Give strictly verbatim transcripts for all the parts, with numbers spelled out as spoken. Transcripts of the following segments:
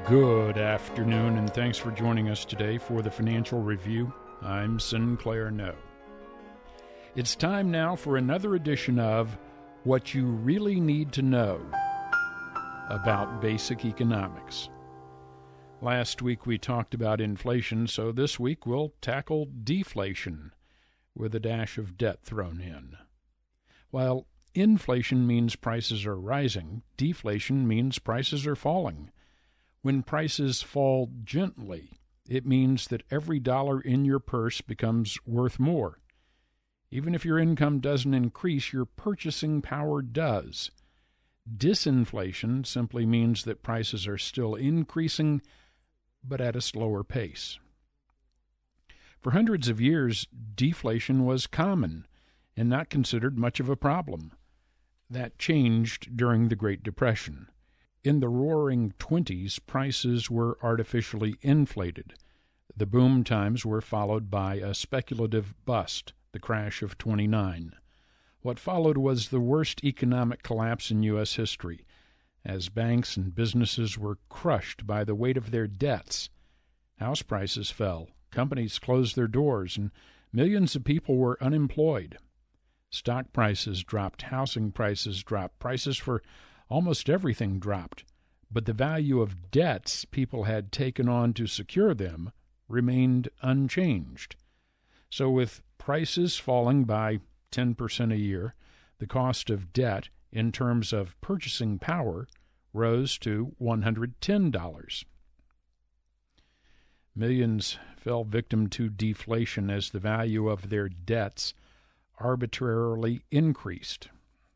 Good afternoon, and thanks for joining us today for the Financial Review. I'm Sinclair No. It's time now for another edition of What You Really Need to Know About Basic Economics. Last week we talked about inflation, so this week we'll tackle deflation with a dash of debt thrown in. While inflation means prices are rising, deflation means prices are falling. When prices fall gently, it means that every dollar in your purse becomes worth more. Even if your income doesn't increase, your purchasing power does. Disinflation simply means that prices are still increasing, but at a slower pace. For hundreds of years, deflation was common and not considered much of a problem. That changed during the Great Depression. In the Roaring Twenties, prices were artificially inflated. The boom times were followed by a speculative bust, the crash of twenty-nine. What followed was the worst economic collapse in U S history, as banks and businesses were crushed by the weight of their debts. House prices fell, companies closed their doors, and millions of people were unemployed. Stock prices dropped, housing prices dropped, prices for almost everything dropped, but the value of debts people had taken on to secure them remained unchanged. So with prices falling by ten percent a year, the cost of debt in terms of purchasing power rose to one hundred ten dollars. Millions fell victim to deflation as the value of their debts arbitrarily increased.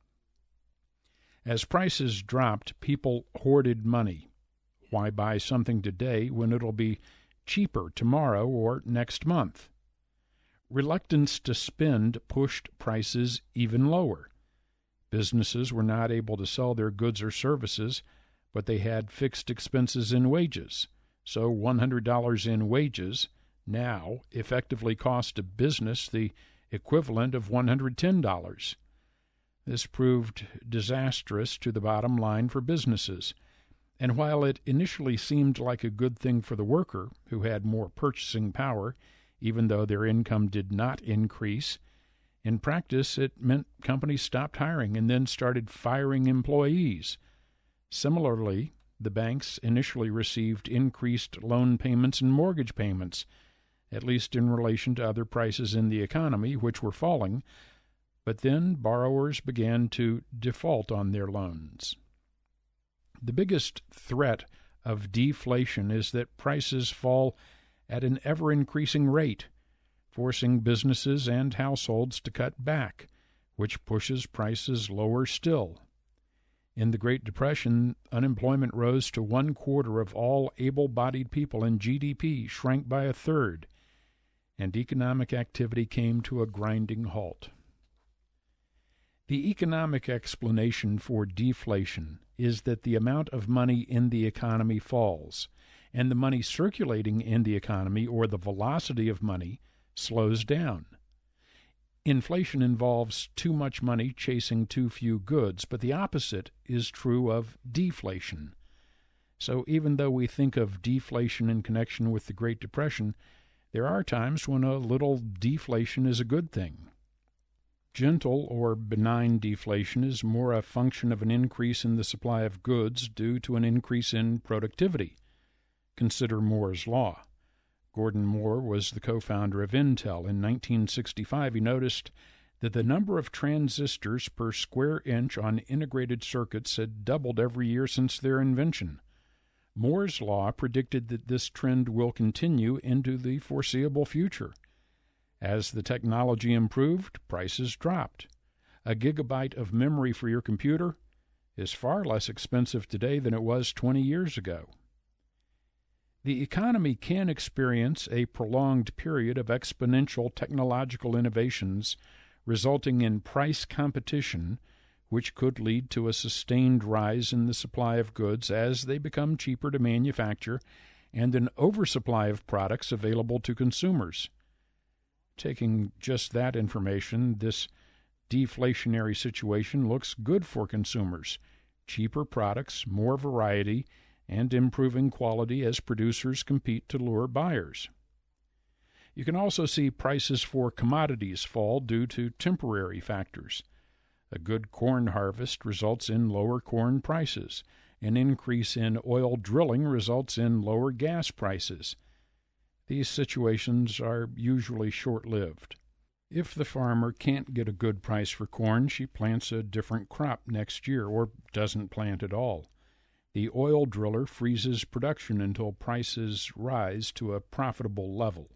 As prices dropped, people hoarded money. Why buy something today when it'll be cheaper tomorrow or next month? Reluctance to spend pushed prices even lower. Businesses were not able to sell their goods or services, but they had fixed expenses in wages. So one hundred dollars in wages now effectively cost a business the equivalent of one hundred ten dollars. This proved disastrous to the bottom line for businesses, and while it initially seemed like a good thing for the worker, who had more purchasing power, even though their income did not increase, in practice it meant companies stopped hiring and then started firing employees. Similarly, the banks initially received increased loan payments and mortgage payments, at least in relation to other prices in the economy, which were falling, but then borrowers began to default on their loans. The biggest threat of deflation is that prices fall at an ever-increasing rate, forcing businesses and households to cut back, which pushes prices lower still. In the Great Depression, unemployment rose to one quarter of all able-bodied people, and G D P shrank by a third, and economic activity came to a grinding halt. The economic explanation for deflation is that the amount of money in the economy falls, and the money circulating in the economy, or the velocity of money, slows down. Inflation involves too much money chasing too few goods, but the opposite is true of deflation. So even though we think of deflation in connection with the Great Depression, there are times when a little deflation is a good thing. Gentle or benign deflation is more a function of an increase in the supply of goods due to an increase in productivity. Consider Moore's Law. Gordon Moore was the co-founder of Intel. In nineteen sixty-five, he noticed that the number of transistors per square inch on integrated circuits had doubled every year since their invention. Moore's Law predicted that this trend will continue into the foreseeable future. As the technology improved, prices dropped. A gigabyte of memory for your computer is far less expensive today than it was twenty years ago. The economy can experience a prolonged period of exponential technological innovations, resulting in price competition, which could lead to a sustained rise in the supply of goods as they become cheaper to manufacture and an oversupply of products available to consumers. Taking just that information, this deflationary situation looks good for consumers. Cheaper products, more variety, and improving quality as producers compete to lure buyers. You can also see prices for commodities fall due to temporary factors. A good corn harvest results in lower corn prices. An increase in oil drilling results in lower gas prices. These situations are usually short-lived. If the farmer can't get a good price for corn, she plants a different crop next year or doesn't plant at all. The oil driller freezes production until prices rise to a profitable level.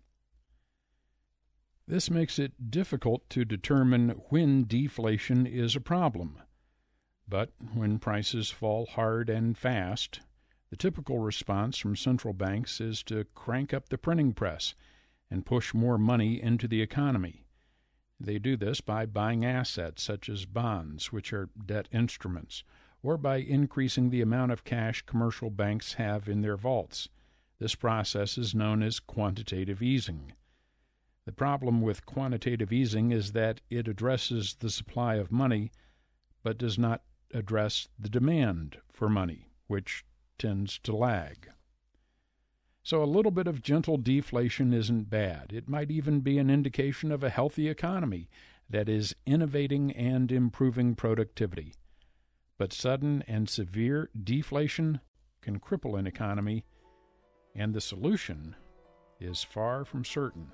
This makes it difficult to determine when deflation is a problem. But when prices fall hard and fast, the typical response from central banks is to crank up the printing press and push more money into the economy. They do this by buying assets such as bonds, which are debt instruments, or by increasing the amount of cash commercial banks have in their vaults. This process is known as quantitative easing. The problem with quantitative easing is that it addresses the supply of money, but does not address the demand for money, which tends to lag. So a little bit of gentle deflation isn't bad. It might even be an indication of a healthy economy that is innovating and improving productivity. But sudden and severe deflation can cripple an economy, and the solution is far from certain.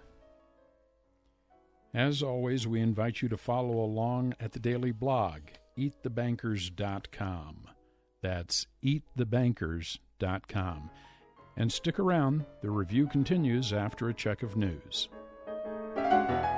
As always, we invite you to follow along at the daily blog, eat the bankers dot com. That's eat the bankers dot com. And stick around. The review continues after a check of news.